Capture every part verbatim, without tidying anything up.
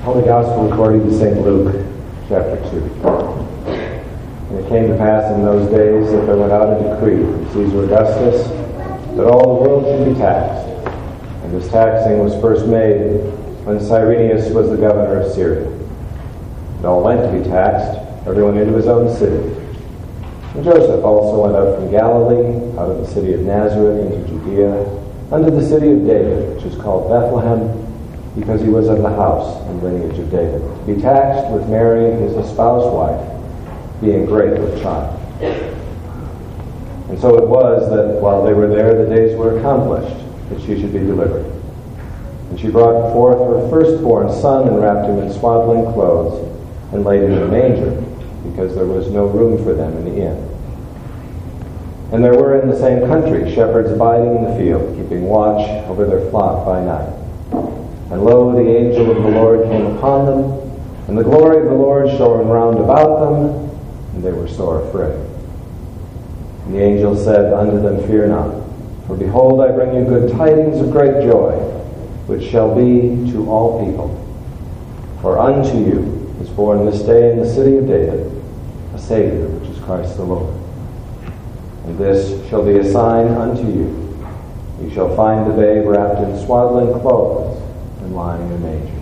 Holy Gospel according to Saint Luke, chapter two. And it came to pass in those days that there went out a decree from Caesar Augustus that all the world should be taxed. And this taxing was first made when Cyrenius was the governor of Syria. And all went to be taxed, everyone into his own city. And Joseph also went up from Galilee, out of the city of Nazareth into Judea, unto the city of David, which is called Bethlehem, because he was of the house and lineage of David, to be taxed with Mary, his espoused wife, being great with child. And so it was that while they were there, the days were accomplished that she should be delivered. And she brought forth her firstborn son and wrapped him in swaddling clothes and laid him in a manger, because there was no room for them in the inn. And there were in the same country shepherds abiding in the field, keeping watch over their flock by night. And lo, the angel of the Lord came upon them, and the glory of the Lord shone round about them, and they were sore afraid. And the angel said unto them, Fear not, for behold, I bring you good tidings of great joy, which shall be to all people. For unto you is born this day in the city of David a Savior, which is Christ the Lord. And this shall be a sign unto you. You shall find the babe wrapped in swaddling clothes, and lying in a manger.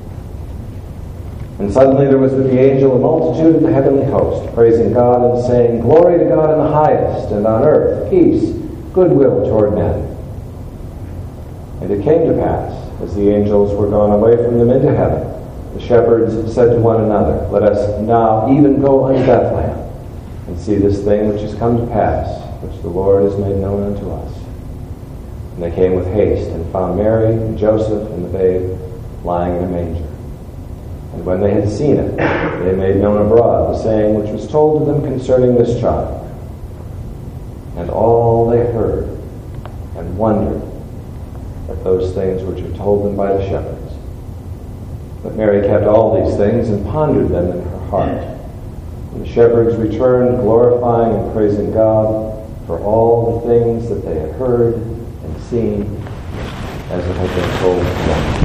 And suddenly there was with the angel a multitude of the heavenly host, praising God and saying, Glory to God in the highest, and on earth peace, goodwill toward men. And it came to pass, as the angels were gone away from them into heaven, the shepherds said to one another, Let us now even go unto Bethlehem, and see this thing which has come to pass, which the Lord has made known unto us. And they came with haste, and found Mary and Joseph and the babe lying in a manger. And when they had seen it, they made known abroad the saying which was told to them concerning this child. And all they heard, and wondered at those things which were told them by the shepherds. But Mary kept all these things, and pondered them in her heart. And the shepherds returned, glorifying and praising God for all the things that they had heard and seen, as it had been told to them.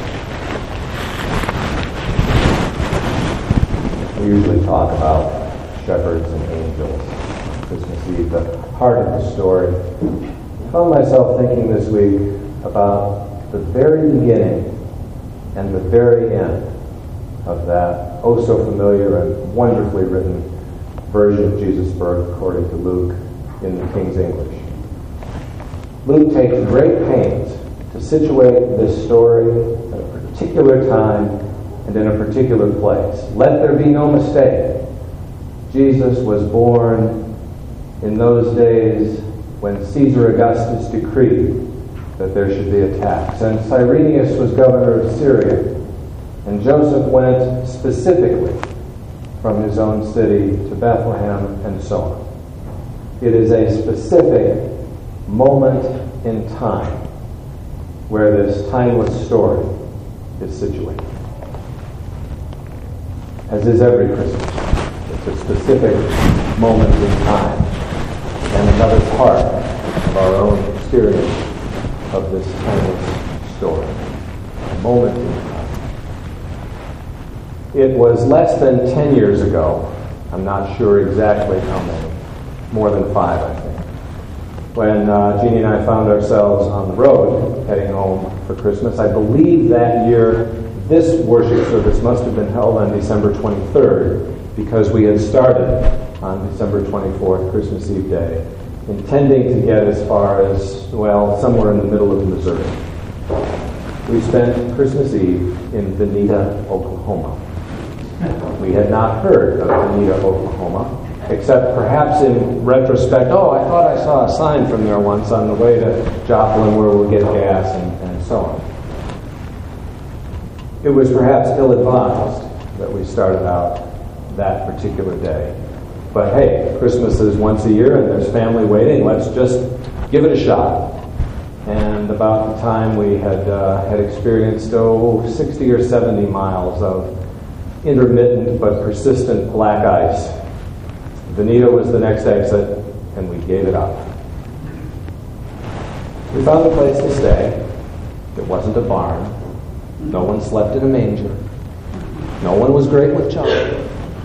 We usually talk about shepherds and angels on Christmas Eve, the heart of the story. I found myself thinking this week about the very beginning and the very end of that oh so familiar and wonderfully written version of Jesus' birth according to Luke in the King's English. Luke takes great pains to situate this story at a particular time and in a particular place. Let there be no mistake. Jesus was born in those days when Caesar Augustus decreed that there should be a tax. And Cyrenius was governor of Syria. And Joseph went specifically from his own city to Bethlehem and so on. It is a specific moment in time where this timeless story is situated. As is every Christmas. It's a specific moment in time and another part of our own experience of this timeless story. A moment in time. It was less than ten years ago, I'm not sure exactly how many, more than five, I think, when uh, Jeannie and I found ourselves on the road heading home for Christmas. I believe that year this worship service must have been held on December twenty-third, because we had started on December twenty-fourth, Christmas Eve day, intending to get as far as, well, somewhere in the middle of Missouri. We spent Christmas Eve in Vinita, Oklahoma. We had not heard of Vinita, Oklahoma, except perhaps in retrospect, oh, I thought I saw a sign from there once on the way to Joplin where we'll get gas and, and so on. It was perhaps ill-advised that we started out that particular day. But hey, Christmas is once a year and there's family waiting. Let's just give it a shot. And about the time we had uh, had experienced, oh, sixty or seventy miles of intermittent but persistent black ice, Vinita was the next exit, and we gave it up. We found a place to stay. It wasn't a barn. No one slept in a manger. No one was great with chocolate.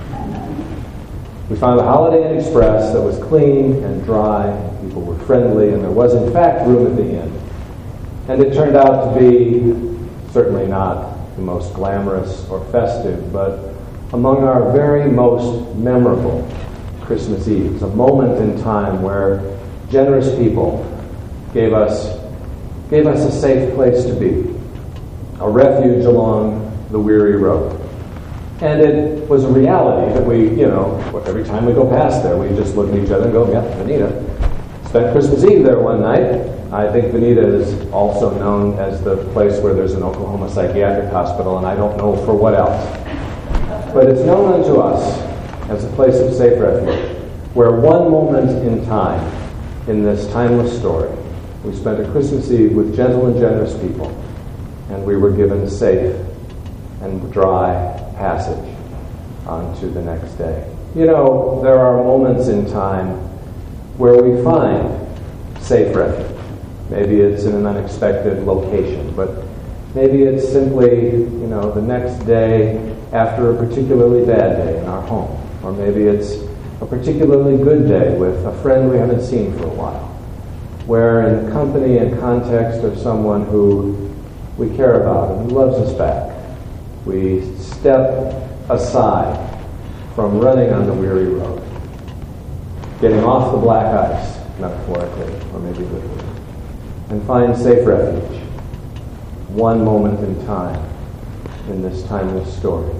We found a Holiday Inn Express that was clean and dry, and people were friendly, and there was in fact room at the inn. And it turned out to be certainly not the most glamorous or festive, but among our very most memorable Christmas Eves, a moment in time where generous people gave us gave us a safe place to be, a refuge along the weary road. And it was a reality that we, you know, every time we go past there, we just look at each other and go, yeah, Veneta. Spent Christmas Eve there one night. I think Veneta is also known as the place where there's an Oklahoma psychiatric hospital, and I don't know for what else. But it's known unto us as a place of safe refuge, where one moment in time, in this timeless story, we spent a Christmas Eve with gentle and generous people, and we were given safe and dry passage onto the next day. You know, there are moments in time where we find safe refuge. Maybe it's in an unexpected location, but maybe it's simply, you know, the next day after a particularly bad day in our home. Or maybe it's a particularly good day with a friend we haven't seen for a while, where in the company and context of someone who we care about and who loves us back, we step aside from running on the weary road, getting off the black ice, metaphorically, or maybe literally, and find safe refuge, one moment in time in this timeless story.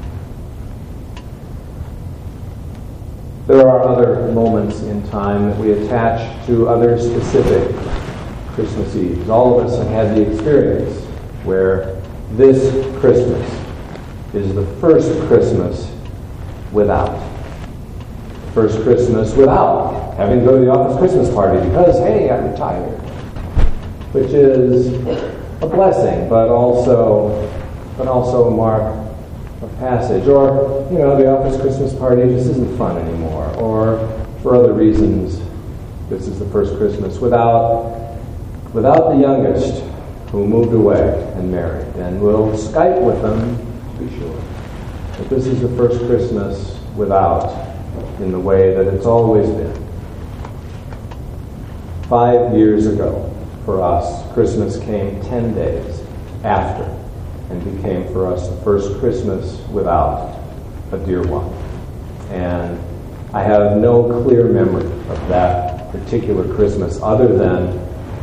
There are other moments in time that we attach to other specific Christmas Eves. All of us have had the experience where this Christmas is the first Christmas without. First Christmas without having to go to the office Christmas party because, hey, I'm retired. Which is a blessing, but also, but also a mark of passage. Or, you know, the office Christmas party just isn't fun anymore. Or, for other reasons, this is the first Christmas without, without the youngest who moved away and married. And we'll Skype with them, to be sure. But this is the first Christmas without, in the way that it's always been. Five years ago, for us, Christmas came ten days after and became for us the first Christmas without a dear one. And I have no clear memory of that particular Christmas other than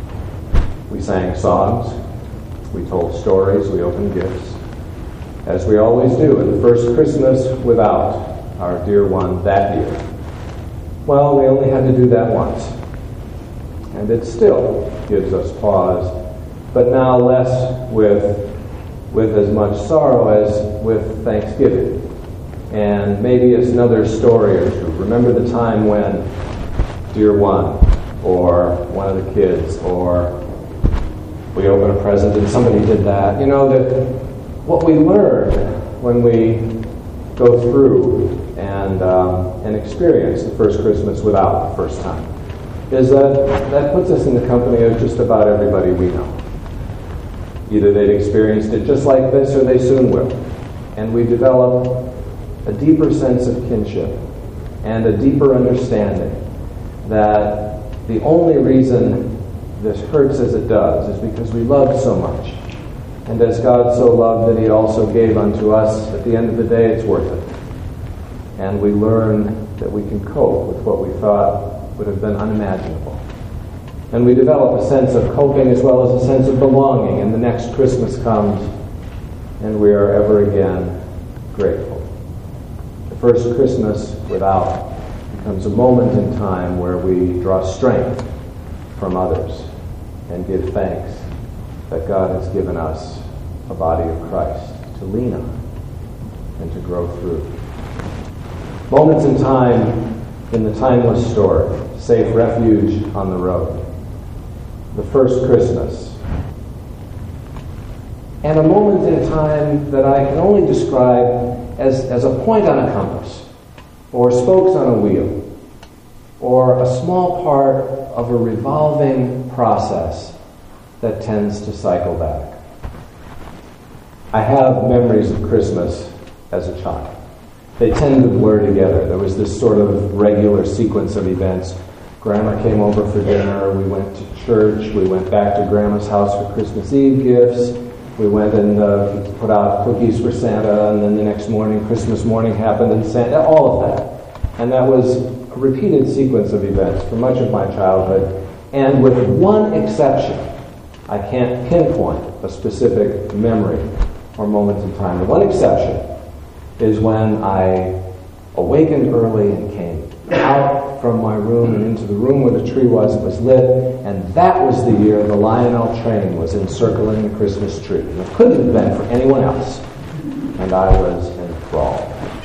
we sang songs, we told stories, we opened gifts, as we always do in the first Christmas without our dear one that year. Well, we only had to do that once. And it still gives us pause, but now less with, with as much sorrow as with thanksgiving. And maybe it's another story or two. Remember the time when dear one, or one of the kids, or we opened a present and somebody did that. You know, that what we learn when we go through and, um, and experience the first Christmas without the first time is that that puts us in the company of just about everybody we know. Either they've experienced it just like this or they soon will. And we develop a deeper sense of kinship and a deeper understanding that the only reason this hurts as it does is because we love so much. And as God so loved that he also gave unto us, at the end of the day it's worth it. And we learn that we can cope with what we thought would have been unimaginable. And we develop a sense of coping as well as a sense of belonging, and the next Christmas comes, and we are ever again grateful. The first Christmas without becomes a moment in time where we draw strength from others and give thanks that God has given us a body of Christ to lean on and to grow through. Moments in time in the timeless story, safe refuge on the road, the first Christmas, and a moment in time that I can only describe as, as a point on a compass, or spokes on a wheel, or a small part of a revolving process that tends to cycle back. I have memories of Christmas as a child. They tend to blur together. There was this sort of regular sequence of events. Grandma came over for dinner, we went to church, we went back to Grandma's house for Christmas Eve gifts, we went and uh, put out cookies for Santa, and then the next morning, Christmas morning happened, and Santa, all of that. And that was a repeated sequence of events for much of my childhood. And with one exception, I can't pinpoint a specific memory or moment in time. The one exception is when I awakened early and came out from my room and into the room where the tree was. It was lit, and that was the year the Lionel train was encircling the Christmas tree. And it couldn't have been for anyone else. And I was enthralled.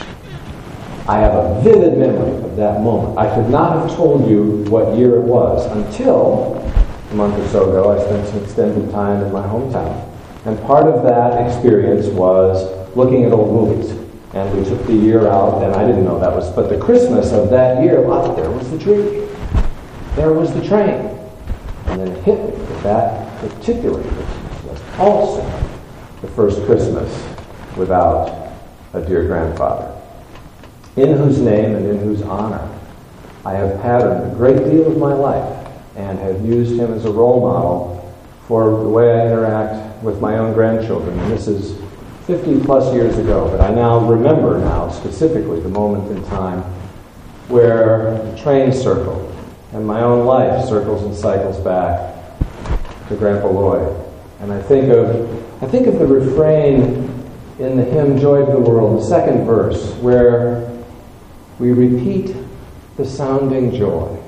I have a vivid memory of that moment. I could not have told you what year it was until a month or so ago I spent some extended time in my hometown. And part of that experience was looking at old movies. And we took the year out, and I didn't know that was, but the Christmas of that year, wow, there was the tree. There was the train. And then it hit me that that particular Christmas was also the first Christmas without a dear grandfather, in whose name and in whose honor I have patterned a great deal of my life and have used him as a role model for the way I interact with my own grandchildren. And this is fifty plus years ago, but I now remember now specifically the moment in time where the train circled and my own life circles and cycles back to Grandpa Lloyd. And I think of I think of the refrain in the hymn Joy to the World, the second verse, where we repeat the sounding joy.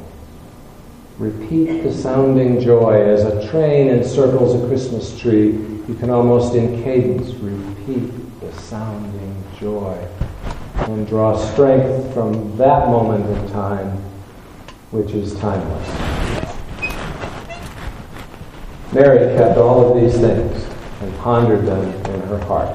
Repeat the sounding joy. As a train encircles a Christmas tree, you can almost in cadence repeat the sounding joy and draw strength from that moment in time, which is timeless. Mary kept all of these things and pondered them in her heart.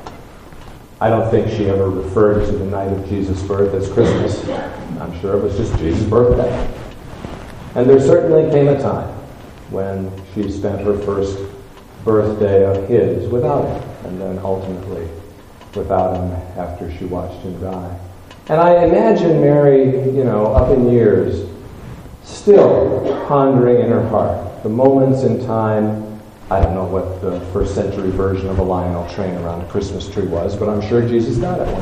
I don't think she ever referred to the night of Jesus' birth as Christmas. I'm sure it was just Jesus' birthday. And there certainly came a time when she spent her first birthday of his without him, and then ultimately without him after she watched him die. And I imagine Mary, you know, up in years, still pondering in her heart the moments in time. I don't know what the first century version of a Lionel train around a Christmas tree was, but I'm sure Jesus got it one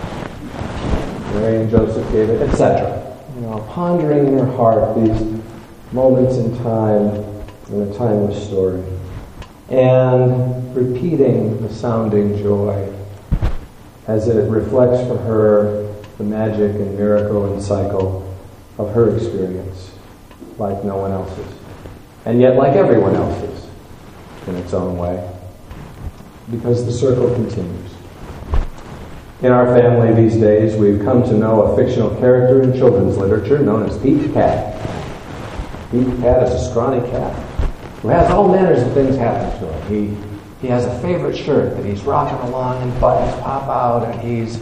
year. Mary and Joseph gave it, et cetera. You know, pondering in her heart these moments in time in a timeless story, and repeating the sounding joy as it reflects for her the magic and miracle and cycle of her experience, like no one else's, and yet like everyone else's in its own way, because the circle continues. In our family these days, we've come to know a fictional character in children's literature known as Pete the Cat. Pete the Cat is a scrawny cat who has all manners of things happen to him. He he has a favorite shirt that he's rocking along and buttons pop out, and he's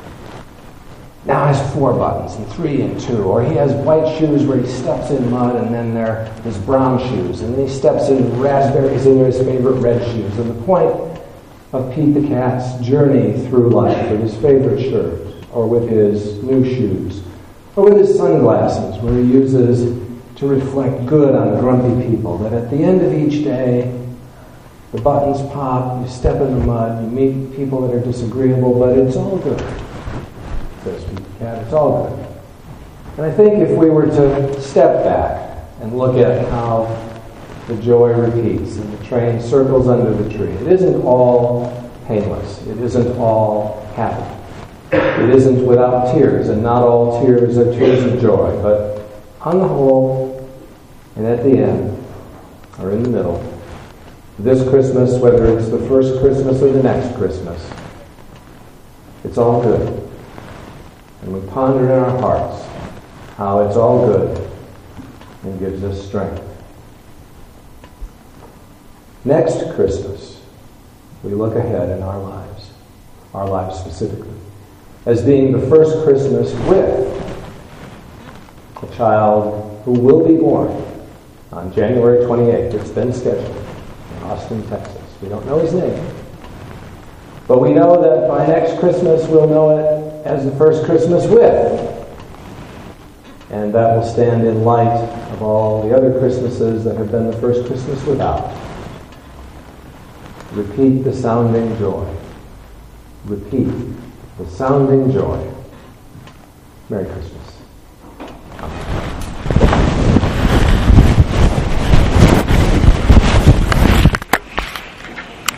now has four buttons and three and two. Or he has white shoes where he steps in mud, and then there his brown shoes, and then he steps in raspberries and his favorite red shoes. And the point of Pete the Cat's journey through life with his favorite shirt, or with his new shoes, or with his sunglasses, where he uses to reflect good on grumpy people, that at the end of each day, the buttons pop, you step in the mud, you meet people that are disagreeable, but it's all good, says Pete the Cat, it's all good. And I think if we were to step back and look at how the joy repeats and the train circles under the tree, it isn't all painless, it isn't all happy. It isn't without tears, and not all tears are tears of joy, but on the whole, and at the end, or in the middle, this Christmas, whether it's the first Christmas or the next Christmas, it's all good. And we ponder in our hearts how it's all good and gives us strength. Next Christmas, we look ahead in our lives, our lives specifically, as being the first Christmas with a child who will be born on January twenty-eighth. It's been scheduled in Austin, Texas. We don't know his name. But we know that by next Christmas we'll know it as the first Christmas with. And that will stand in light of all the other Christmases that have been the first Christmas without. Repeat the sounding joy. Repeat the sounding joy. Merry Christmas.